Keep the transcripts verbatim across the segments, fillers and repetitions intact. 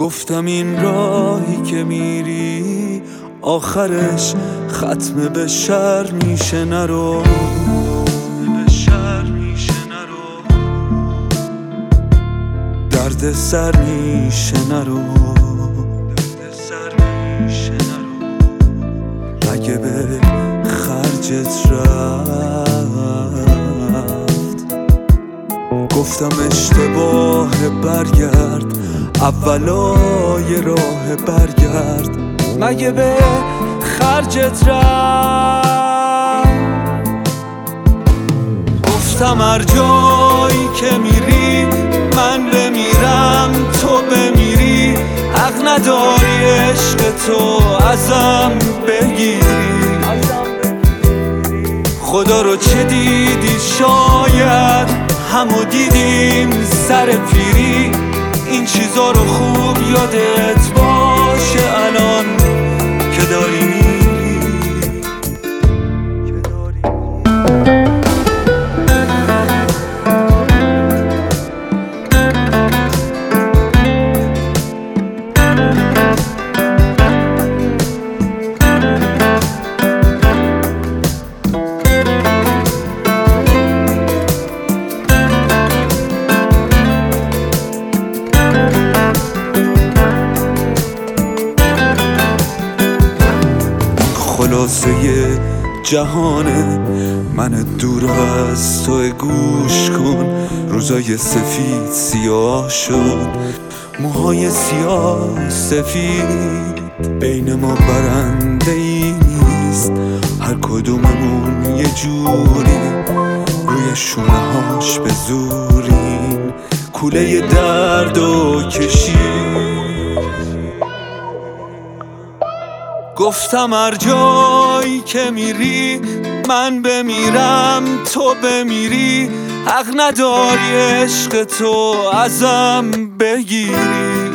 گفتم این راهی که میری آخرش ختم به شر میشه، نرو درد سر میشه، نرو اگه به خرجت رفت. گفتم اشتباه برگرد، اولای راه برگرد، مگه به خرجت رفت. گفتم هر جایی که میری من بمیرم تو بمیری، حق نداری عشق تو ازم بگیری. خدا رو چه دیدی شاید همو دیدیم سر پیری، این چیزا رو خوب یادت باشه الان که داری میری. خلاصه جهانه من دور از تو، گوش کن روزای سفید سیاه شد، موهای سیاه سفید، بین ما برنده ای نیست، هر کدوممون یه جوری روی شونه هاش به زوریم کوله درد و کشید. گفتم هر جایی که میری من بمیرم تو بمیری، حق نداری عشق تو ازم بگیری.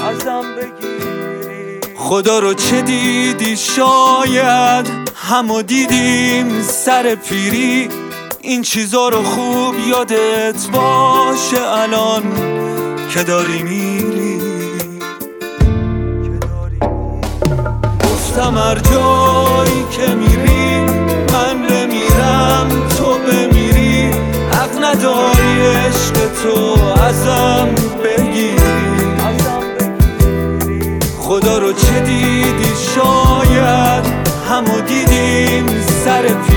خدا رو چه دیدی شاید همو دیدیم سر پیری، این چیزا رو خوب یادت باشه الان که داری میری. گفتم هر جایی که میری من بمیرم تو بمیری، حق نداری عشق تو ازم بگیری. خدا رو چه دیدی شاید همو دیدیم سر